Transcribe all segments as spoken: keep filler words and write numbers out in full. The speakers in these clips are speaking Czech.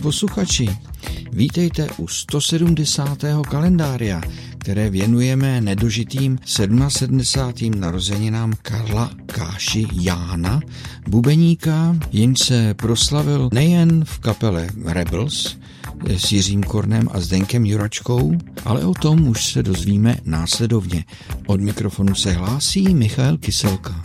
posluchači, vítejte u sto sedmdesátého kalendária, které věnujeme nedožitým sedmdesátým narozeninám Karla Káši Jána, bubeníka, jenž se proslavil nejen v kapele Rebels s Jiřím Kornem a Zdeňkem Juračkou, ale o tom už se dozvíme následovně. Od mikrofonu se hlásí Michal Kyselka.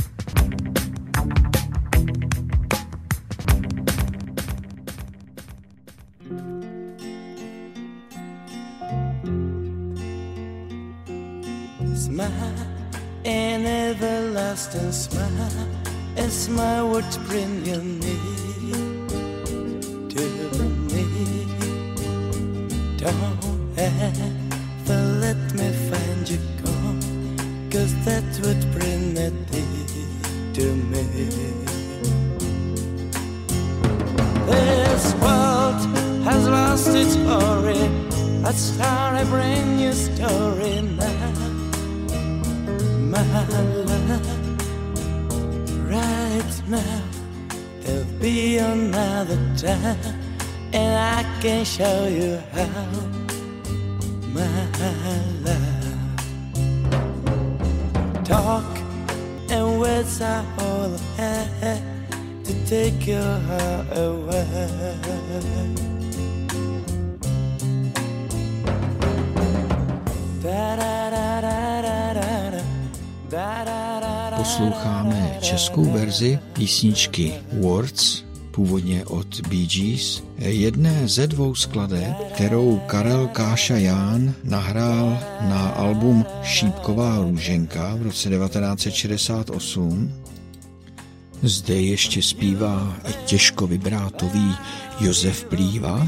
Smile, an everlasting smile, a smile would bring you near to me. Don't ever let me find you gone, 'cause that would bring me near to me. This world has lost its glory, I'd start a brand new story now. My love, right now, there'll be another time, and I can show you how, my love. Talk and words are all I have to take your heart away. Da da da da da da. Posloucháme českou verzi písničky Words, původně od Bee Gees, jedné ze dvou skladeb, kterou Karel Káša Ján nahrál na album Šípková růženka v roce devatenáct set šedesát osm. Zde ještě zpívá těžko vibrátový Josef Plíva.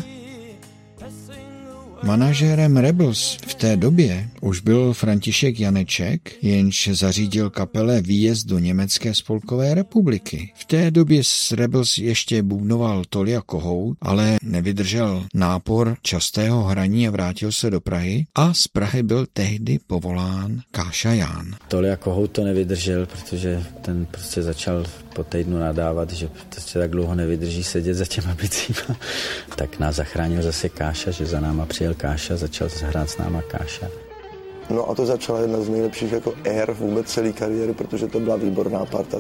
Manažérem Rebels v té době už byl František Janeček, jenž zařídil kapele výjezd do Německé spolkové republiky. V té době s Rebels ještě bubnoval Tolia Kohout, ale nevydržel nápor častého hraní a vrátil se do Prahy a z Prahy byl tehdy povolán Káša Ján. Tolia Kohout to nevydržel, protože ten prostě začal po týdnu nadávat, že prostě tak dlouho nevydrží sedět za těma bicíma. Tak nás zachránil zase Káša, že za náma přijel Káša, začal hrát s náma Káša. No a to začala jedna z nejlepších jako ér vůbec celé kariéry, protože to byla výborná parta.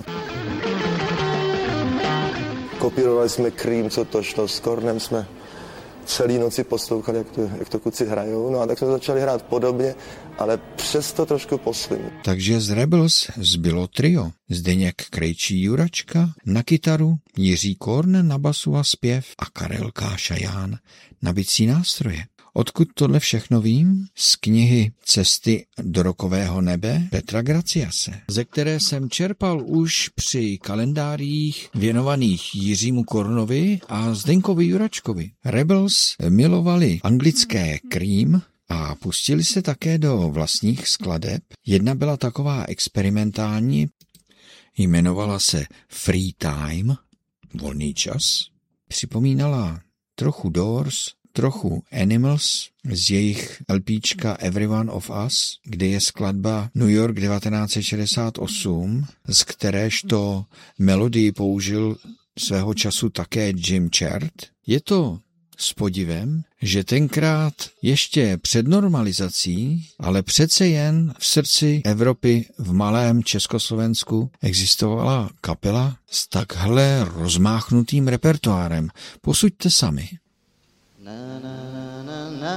Kopírovali jsme Cream, co to šlo, s Kornem jsme celý noci poslouchali, jak to, jak to kuci hrajou, no a tak jsme začali hrát podobně, ale přesto trošku poslím. Takže z Rebels zbylo trio. Zdeněk Krejčí Juračka na kytaru, Jiří Korn na basu a zpěv a Karel Káša Ján na bicí nástroje. Odkud tohle všechno vím? Z knihy Cesty do rokového nebe Petra Graciase, ze které jsem čerpal už při kalendářích věnovaných Jiřímu Kornovi a Zdeňkovi Juračkovi. Rebels milovali anglické Cream a pustili se také do vlastních skladeb. Jedna byla taková experimentální, jmenovala se Free Time, volný čas. Připomínala trochu Doors, trochu Animals z jejich LPčka Everyone of Us, kde je skladba New York devatenáct set šedesát osm, z kteréžto melodii použil svého času také Jim Chart. Je to s podivem, že tenkrát ještě před normalizací, ale přece jen v srdci Evropy v malém Československu existovala kapela s takhle rozmáchnutým repertoárem. Posuďte sami. Na na na na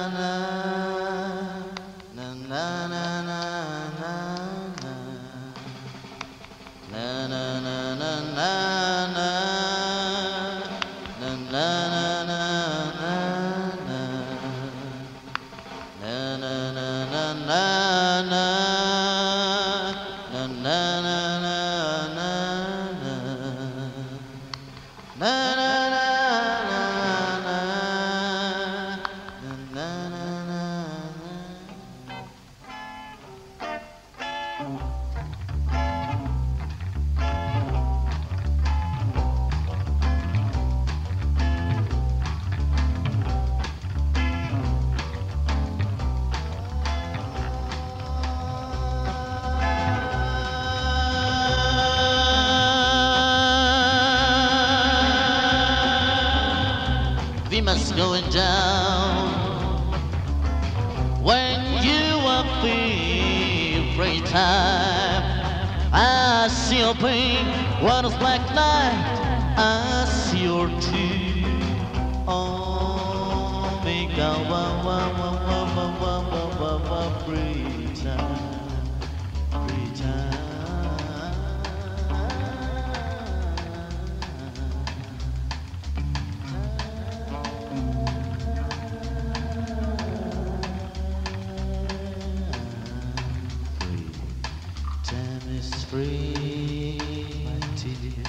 na na na na na na na na na must go down. When you are free time, I see your pain, what is black night, I see your tears. Oh, make a wa wa wa wa wa wa wa wa wa free time, free time. Time is free, my dear.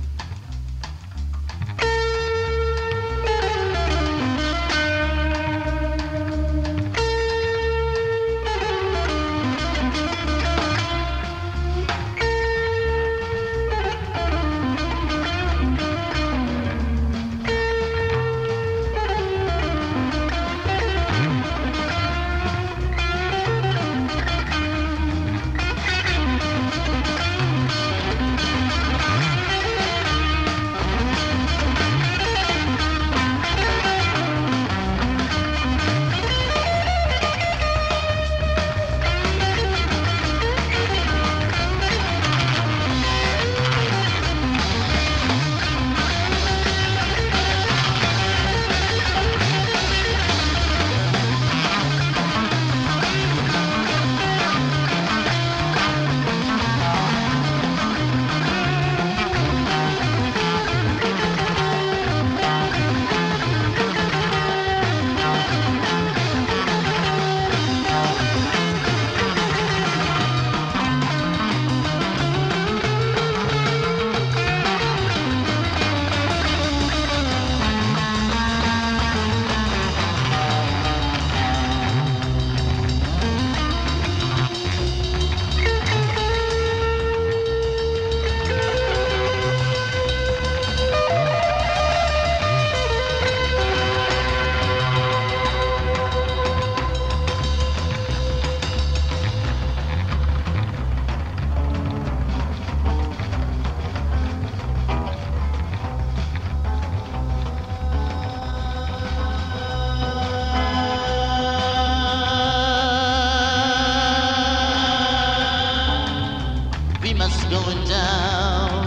Going down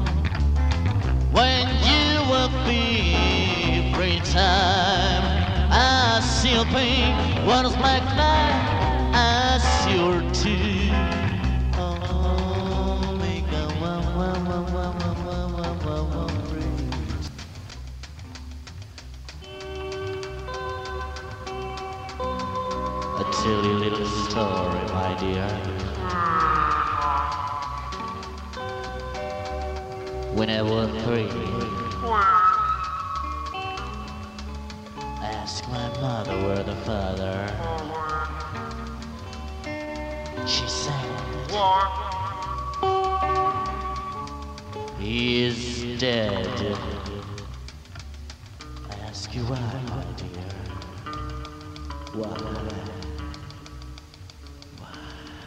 when you will be free time. I see your pain, what is black night, I see your tears. Oh, make a wa wa wa wa wa wa wa wa breeze. I'll tell you a little story, my dear. When I was three, I asked my mother where the father. She said, he is dead. I ask you why, my dear? Why? Why?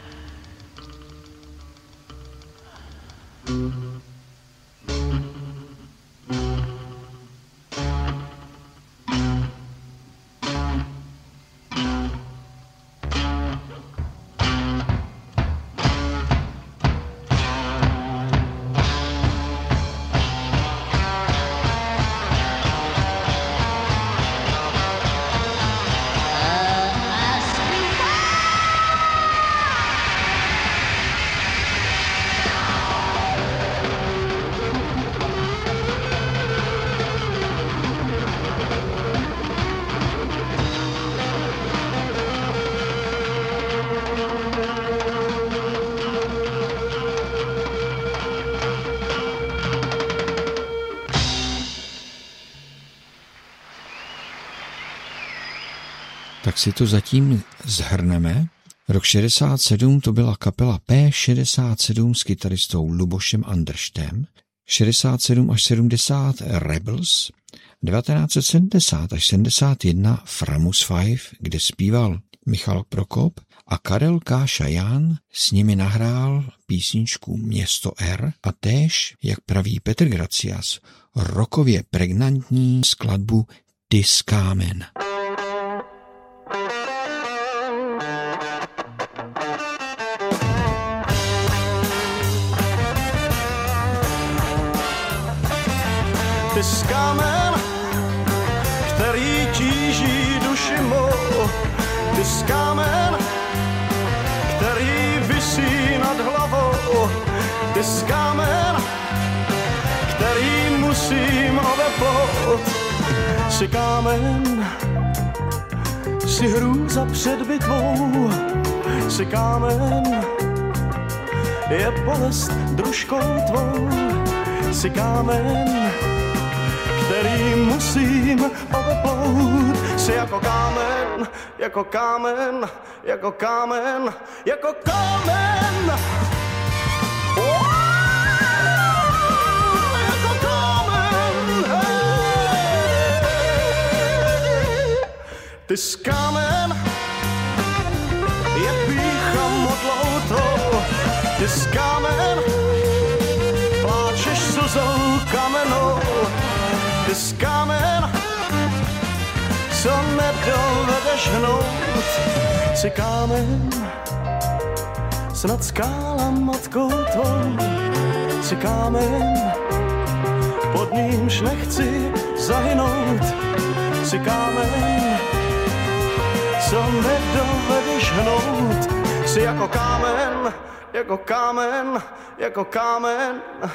Tak si to zatím zhrneme. Rok šedesát sedm to byla kapela P šedesát sedm s kytaristou Lubošem Andrštem, šedesát sedm až sedmdesát Rebels, devatenáct set sedmdesát až sedmdesát jedna Framus Five, kde zpíval Michal Prokop a Karel K. Šaján s nimi nahrál písničku Město R a též, jak praví Petr Gracias, rokově pregnantní skladbu Ty z kámen. Ty z kámen, který tíží duši mou. Ty z kámen, který visí nad hlavou. Ty z kámen, který musím obeplout. Jsi kámen, jsi hrůza před bitvou. Jsi kámen, je bolest družkou tvou. Jsi kámen, který musím obeplout. Jsi jako kámen, jako kámen, jako kámen, jako kámen. Oh, jako kámen. Hey. Ty z kámen, je pýcha modlou tvou. Ty z kámen, pláčeš slzou kamenou. Ty z kámen, co nedovedeš hnout. Jsi kámen, snad skála matkou tvou. Jsi kámen, pod nímž nechci zahynout. Jsi kámen, co nedovedeš hnout. Jsi jako kámen, jako kámen, jako kámen.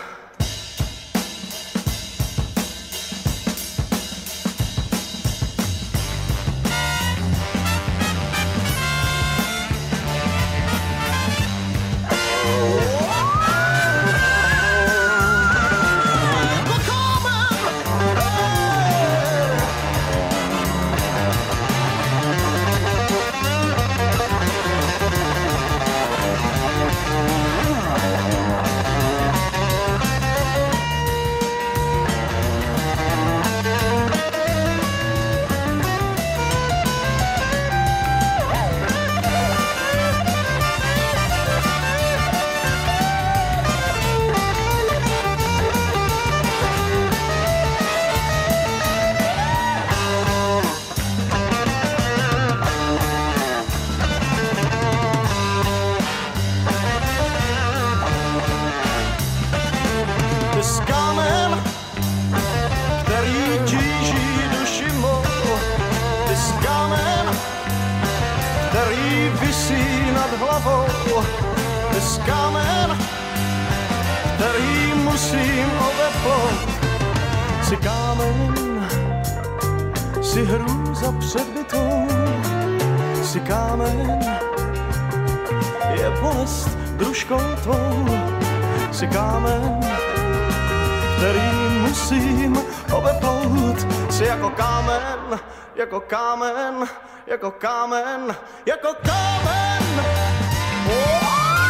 Jsi kámen, jsi hrůza před bitvou. Jsi kámen, je bolest družkou tvou. Jsi kámen, který musím obeplout. Jsi jako kámen, jako kámen, jako kámen, jako kámen. Oh!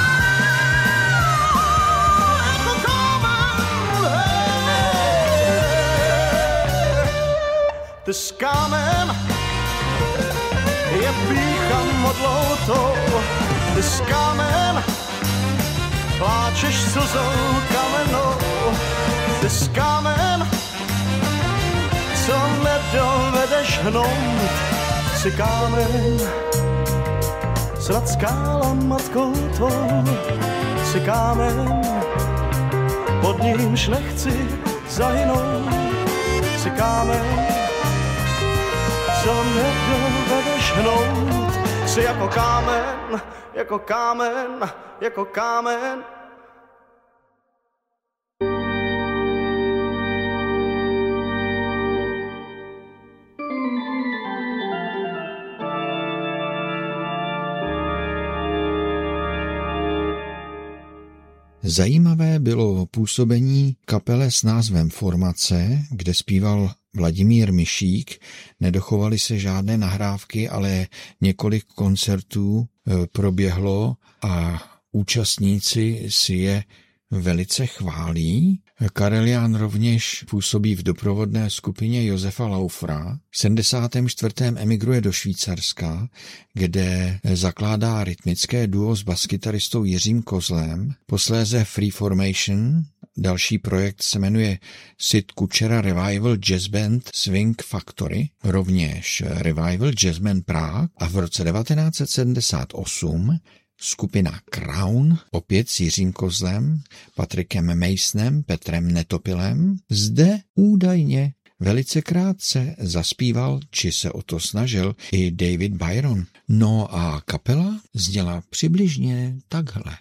Ty z kámen, je pýcha modlou tou. Ty z kámen, pláčeš slzou kamenou. Ty z kámen, co nedovedeš hnout. Jsi kámen, snad skála matkou tvou. Jsi kámen, pod nímž nechci zahynout. Jsi kámen, co nedovedeš hnout. Jsi jako kámen, jako kámen, jako kámen. Zajímavé bylo působení kapele s názvem Formace, kde zpíval Vladimír Mišík. Nedochovaly se žádné nahrávky, ale několik koncertů proběhlo a účastníci si je velice chválí. Karel Jan rovněž působí v doprovodné skupině Josefa Laufra. V sedmdesátém čtvrtém emigruje do Švýcarska, kde zakládá rytmické duo s baskytaristou Jiřím Kozlem, posléze Free Formation Další projekt se jmenuje Sid Kučera Revival Jazz Band Swing Factory, rovněž Revival Jazz Band Prague, a v roce devatenáct set sedmdesát osm skupina Crown, opět s Jiřím Kozlem, Patrikem Masonem, Petrem Netopilem, zde údajně velice krátce zaspíval, či se o to snažil, i David Byron. No a kapela zněla přibližně takhle.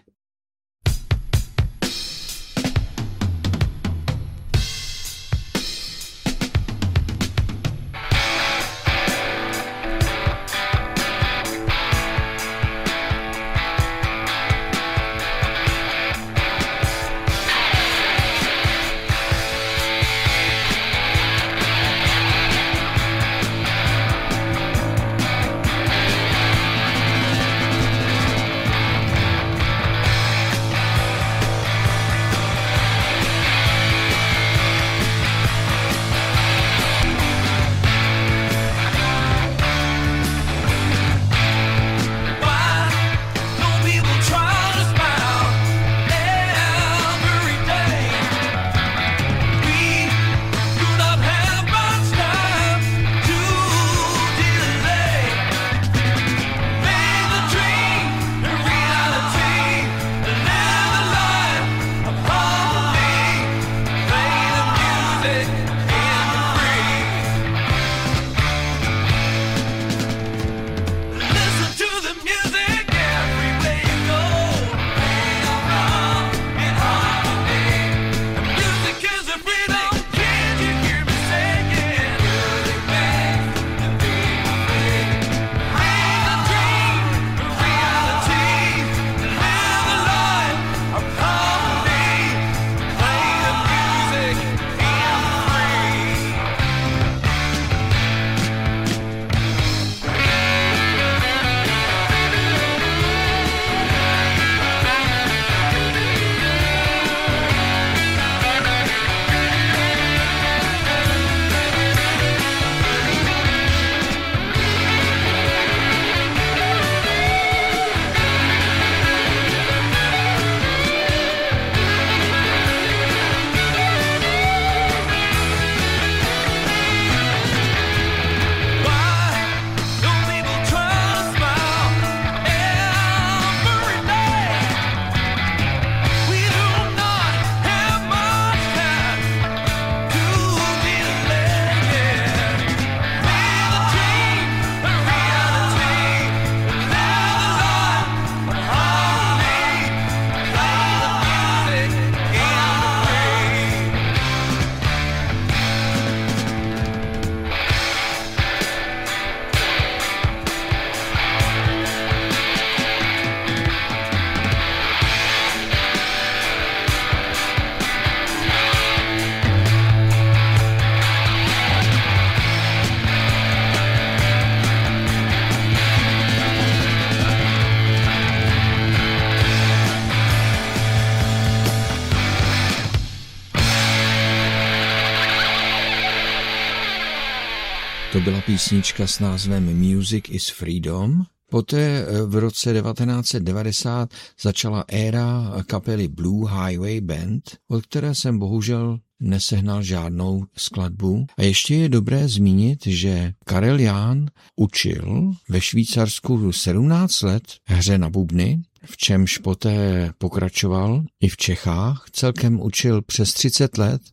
To byla písnička s názvem Music is Freedom. Poté v roce devatenáct set devadesát začala éra kapely Blue Highway Band, od které jsem bohužel nesehnal žádnou skladbu. A ještě je dobré zmínit, že Karel Ján učil ve Švýcarsku sedmnáct let hře na bubny, v čemž poté pokračoval i v Čechách. Celkem učil přes třicet let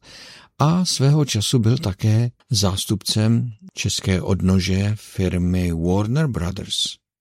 a svého času byl také zástupcem české odnože firmy Warner Brothers.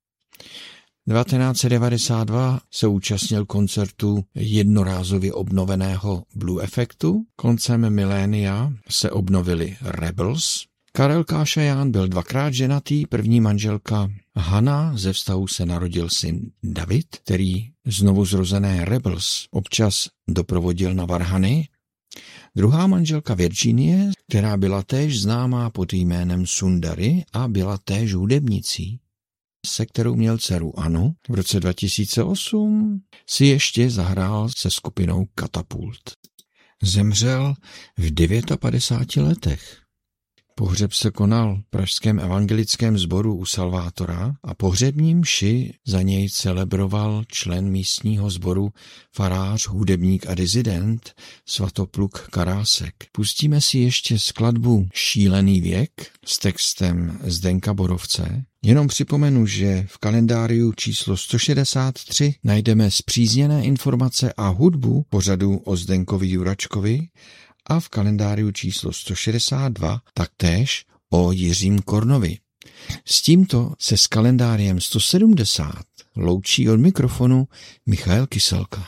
devatenáct set devadesát dva se účastnil koncertu jednorázově obnoveného Blue Effectu. Koncem milénia se obnovili Rebels. Karel Kášajan byl dvakrát ženatý, první manželka Hana, ze vztahu se narodil syn David, který znovu zrozené Rebels občas doprovodil na varhany. Druhá manželka Virginie, která byla též známá pod jménem Sundari a byla též hudebnicí, se kterou měl dceru Anu. V roce dva tisíce osm si ještě zahrál se skupinou Katapult. Zemřel v padesátdevěti letech. Pohřeb se konal v pražském evangelickém sboru u Salvátora a pohřební mši za něj celebroval člen místního sboru, farář, hudebník a rezident Svatopluk Karásek. Pustíme si ještě skladbu Šílený věk s textem Zdenka Borovce. Jenom připomenu, že v kalendáriu číslo sto šedesát tři najdeme zpřízněné informace a hudbu pořadu o Zdenkovi Juračkovi a v kalendáriu číslo sto šedesát dva taktéž o Jiřím Kornovi. S tímto se s kalendáriem sto sedmdesát loučí od mikrofonu Michael Kyselka.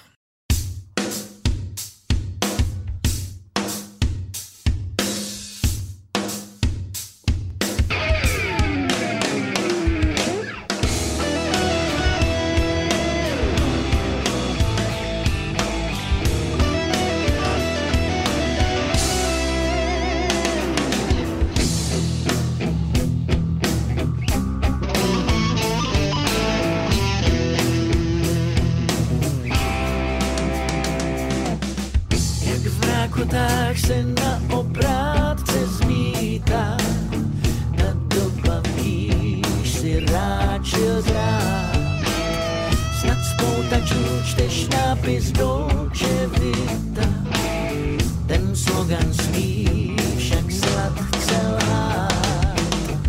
Tak se na obrátce zmítá, na doba víš si ráčil drát. Snad spoutačů čteš nápis Dolce Vita, ten slogan smí však sladce lhát.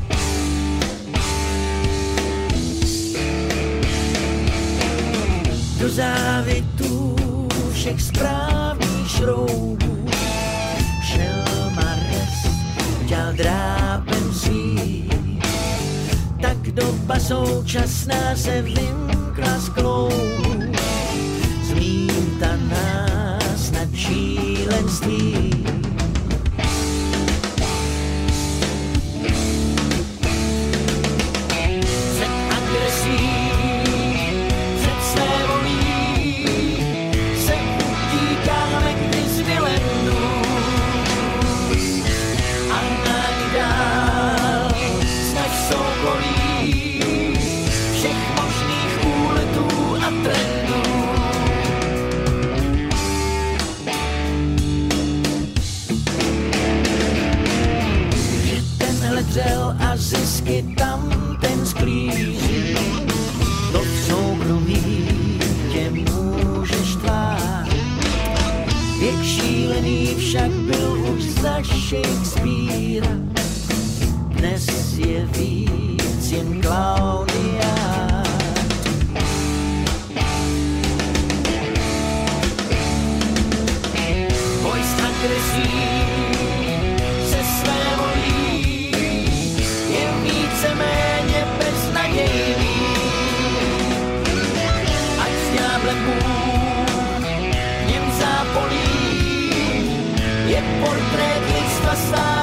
Do závitů všech správných šroubů šel Mares, dělal drápem svý. Tak doba současná se vymkla z kloubu, zmítá nás na šílenství. Před agresí, před své volí se utíkáme k Disneylandu. A najdál snaž soukolí všech možných úletů a trendů. Že tenhle dřel a zisky tam ten sklízí, to v soukromí tě může štvát. Věk šílený však byl už za Shakespearea, dnes je víc jen klaudiát. Boj s agresí se své volí je víceméně beznadějný. Ať s ďáblem Bůh v něm zápolí, je portrét lidstva sám.